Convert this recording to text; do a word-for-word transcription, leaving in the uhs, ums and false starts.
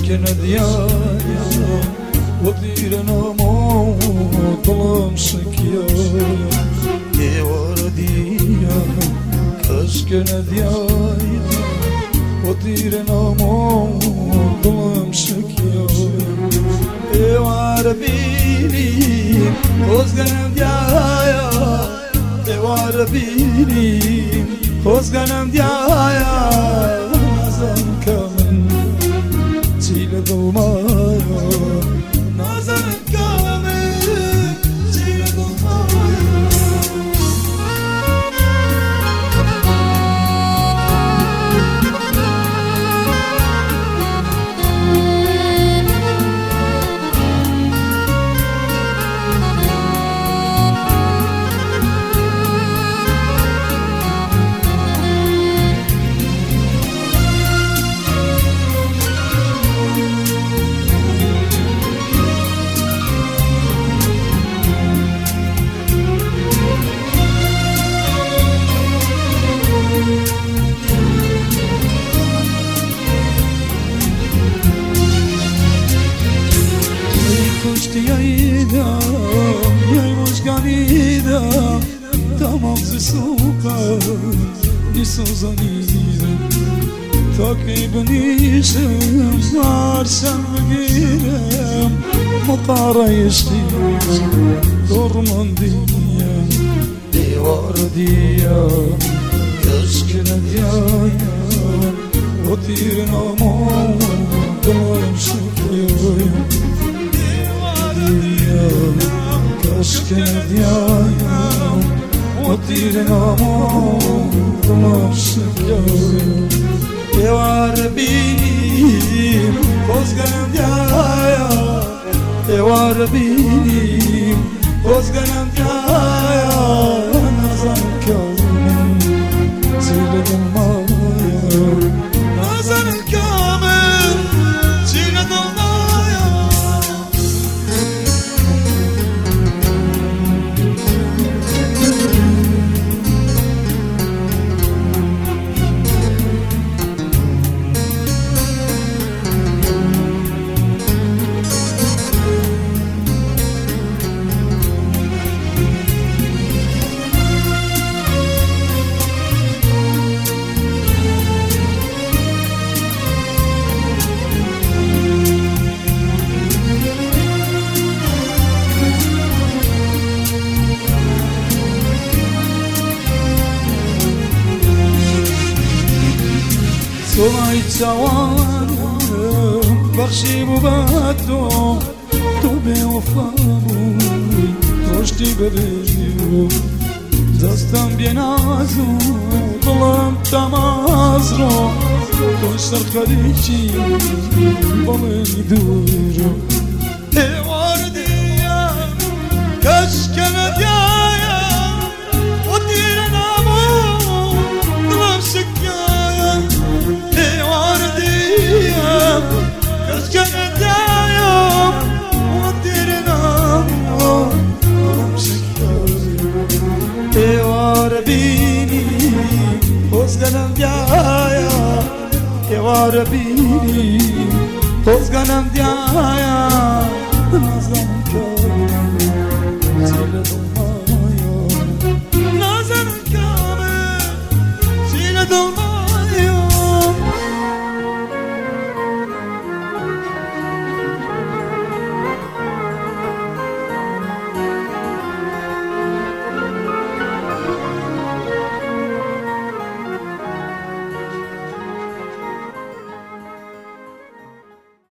كشكن ديايا وديرنا موت ظلم سكيايا يا ورديا كشكن ديايا وديرنا موت ظلم سكيايا يا ورديني وزغنم ديايا يا ورديني وزغنم ديايا نازم كامل تيل ظلمايا نازم كامل تيل ظلمايا Yayda, yaymış ganida, tamamzı suka, nisozanida, takibnişim, varsam girem, mutara yeştim, dormandiyem, divar diyem, köşkine diyem, otirin amam, dolarım şıkıyım. كشكن ديايا وطيرنا موت مرشقيا يا واربيني وزغنم ديايا يا واربيني وزغنم ديايا نظام كامل تيل ظلمايا نظام كامل تيل ظلمايا صنعي توانم بخشي بباتو تو بوفاموی رشدی بریو دستم بینازو دلم تماز رو تو سر خلیجی بامنی دورو ایوار دیم کشکن دیایم و دیرنامو دلم شکایم ایوار دیم کشکن دیایم و دیرنامو دلم شکایم ایوار بینی وزغنم دیایا ایوار بینی وزغنم دیایا نازم کن